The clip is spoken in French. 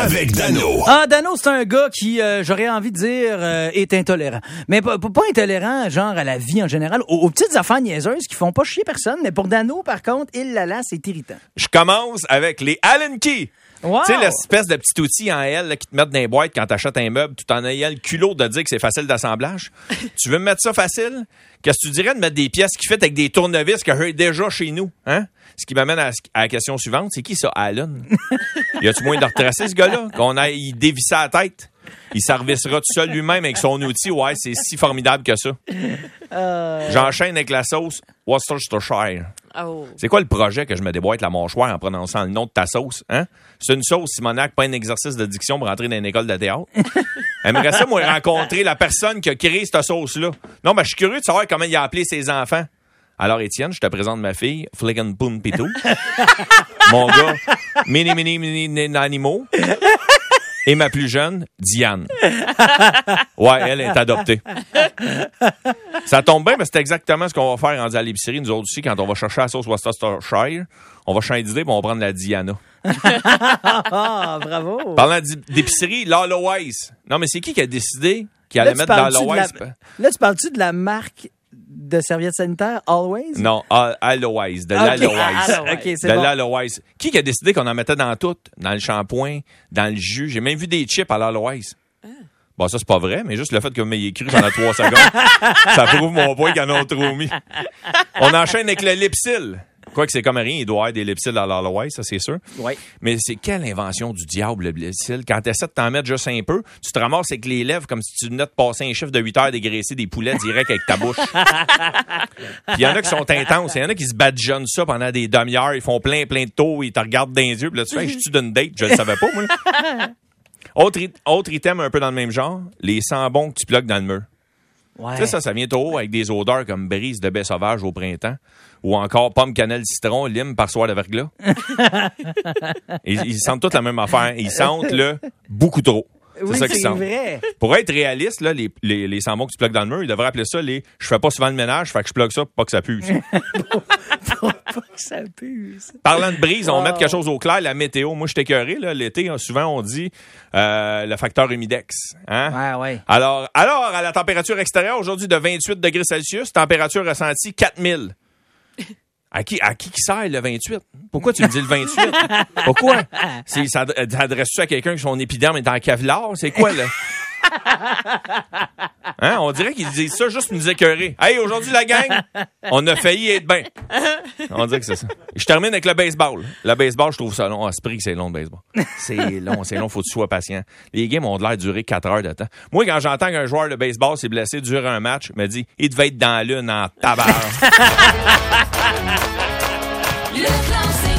avec Dano. Ah, Dano, c'est un gars qui, j'aurais envie de dire, est intolérant. Mais pas intolérant, genre à la vie en général, aux petites affaires niaiseuses qui font pas chier personne. Mais pour Dano, par contre, c'est irritant. Je commence avec les Allen Key. Wow. Tu sais, l'espèce de petit outil en L là, qui te mettent dans les boîtes quand t'achètes un meuble, tout en ayant le culot de dire que c'est facile d'assemblage. Tu veux me mettre ça facile? Qu'est-ce que tu dirais de mettre des pièces qui fit avec des tournevis que j'ai déjà chez nous? Hein? Ce qui m'amène à la question suivante. C'est qui ça, Allen? Y a-tu moyen de retracer ce gars-là? Qu'on aille dévisser la tête? Il servicera tout seul lui-même avec son outil. Ouais, c'est si formidable que ça. J'enchaîne avec la sauce Worcestershire. Oh. C'est quoi le projet que je me déboîte la mâchoire en prononçant le nom de ta sauce? Hein? C'est une sauce, Simonac, pas un exercice de diction pour entrer dans une école de théâtre. J'aimerais ça, moi, rencontrer la personne qui a créé cette sauce-là. Non, mais je suis curieux de savoir comment il a appelé ses enfants. Alors, Étienne, je te présente ma fille, Flicken Poon Pitou. Mon gars, Mini Nanimo. Et ma plus jeune, Diane. Ouais, elle est adoptée. Ça tombe bien, mais c'est exactement ce qu'on va faire rendu à l'épicerie, nous autres aussi, quand on va chercher la sauce Worcestershire. On va changer d'idée, puis on va prendre la Diana. Ah, bravo. Parlant d'épicerie, l'Aloise. Non, mais c'est qui a décidé qu'il allait mettre dans l'Aloise? Là, tu parles-tu de la marque de serviettes sanitaires, Always? Non, Aloise, de l'Aloise. OK, c'est de bon. l'Aloise. Qui a décidé qu'on en mettait dans tout? Dans le shampoing, dans le jus. J'ai même vu des chips à l'Aloise. Bon, ça, c'est pas vrai, mais juste le fait que vous m'ayez écrit pendant 3 secondes, ça prouve mon point qu'ils en ont trop mis. On enchaîne avec le Lipsil. Quoique c'est comme rien, il doit y avoir des Lipsil à l'Aloise, ça, c'est sûr. Oui. Mais c'est quelle invention du diable, le Lipsil? Quand tu essaies de t'en mettre juste un peu, tu te ramasses avec les lèvres comme si tu venais de passer un chiffre de 8 heures dégraisser des poulets direct avec ta bouche. Puis il y en a qui sont intenses. Il y en a qui se badigeonnent ça pendant des demi-heures. Ils font plein de tours. Ils te regardent dans les yeux. Puis là, tu fais, je suis d'une date. Je le savais pas, moi. Autre item un peu dans le même genre, les sambons que tu plugues dans le mur. Ouais. Tu sais, ça vient tôt avec des odeurs comme brise de baie sauvage au printemps ou encore pomme, cannelle, citron, lime par soir de verglas. Ils sentent toutes la même affaire. Ils sentent le beaucoup trop. Oui, ça qu'ils c'est sentent. vrai. Pour être réaliste, là, les sambons que tu plugues dans le mur, ils devraient appeler ça les « je fais pas souvent le ménage, fait que je plug ça pour pas que ça pue ». Pour pas que ça pue. Parlant de brise, on va mettre quelque chose au clair, la météo. Moi, je suis écœuré, là. L'été, souvent, on dit le facteur humidex. Hein? Ouais. Alors, à la température extérieure, aujourd'hui, de 28 degrés Celsius, température ressentie 4000. À qui sert le 28? Pourquoi tu me dis le 28? Pourquoi? Ça adresse-tu à quelqu'un que son épiderme est en Kevlar? C'est quoi, là? Hein? On dirait qu'ils disent ça juste pour nous écœurer. Hey, aujourd'hui, la gang, on a failli être bien. On dirait que c'est ça. Je termine avec le baseball. Le baseball, je trouve ça long. Esprit que c'est long, le baseball. C'est long. Faut que tu sois patient. Les games ont de l'air durer 4 heures de temps. Moi, quand j'entends qu'un joueur de baseball s'est blessé durant un match, je me dis, il devait être dans la lune en tabarre. Le classique.